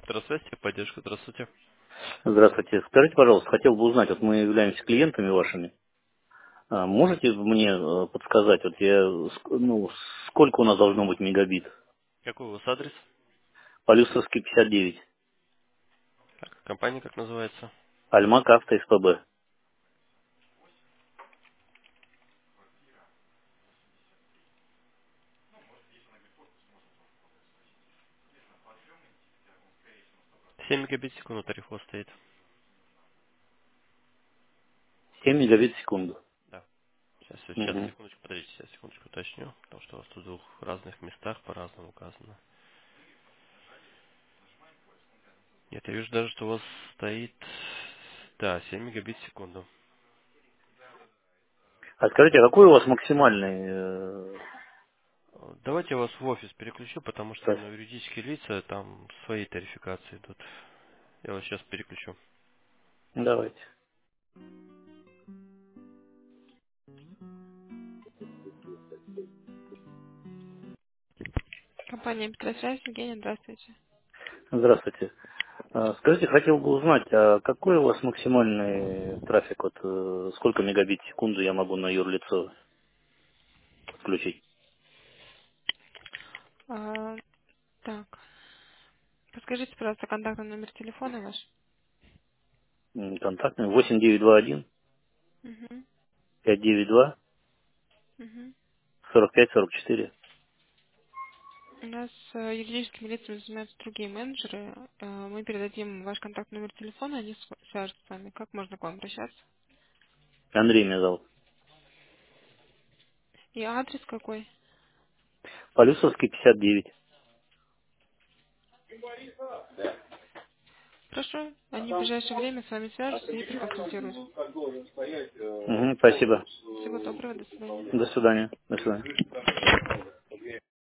Центр связи, поддержка, здравствуйте. Здравствуйте. Скажите, пожалуйста, хотел бы узнать, вот мы являемся клиентами вашими. Можете мне подсказать, вот сколько у нас должно быть мегабит? Какой у вас адрес? Полюсовский 59. Так, компания как называется? Альмак Авто СПБ. 7 мегабит в секунду тариф у вас стоит. 7 мегабит в секунду. Да. Сейчас, Мгм. секундочку, подождите, сейчас, секундочку уточню, потому что у вас тут в двух разных местах по-разному указано. Нет, я вижу даже, что у вас стоит, да, 7 мегабит в секунду. А скажите, а какой у вас максимальный Давайте я вас в офис переключу, потому что трафик? на юридические лица там свои тарификации идут. Я вас сейчас переключу. Давайте. Компания Петросвязь, Евгения, здравствуйте. Здравствуйте. Скажите, хотел бы узнать, а какой у вас максимальный трафик? Вот сколько мегабит в секунду я могу на юрлицо подключить? А, так, подскажите, пожалуйста, контактный номер телефона ваш. Контактный 8921 Угу, 592 угу. 4544. У нас юридическими лицами занимаются другие менеджеры. Мы передадим ваш контактный номер телефона, они свяжутся с вами. Как можно к вам обращаться? Андрей меня зовут. И адрес какой? Полюсовский 59. Хорошо, они в ближайшее время с вами свяжутся и проконсультируют. Спасибо. Всего доброго, до свидания. До свидания. До свидания.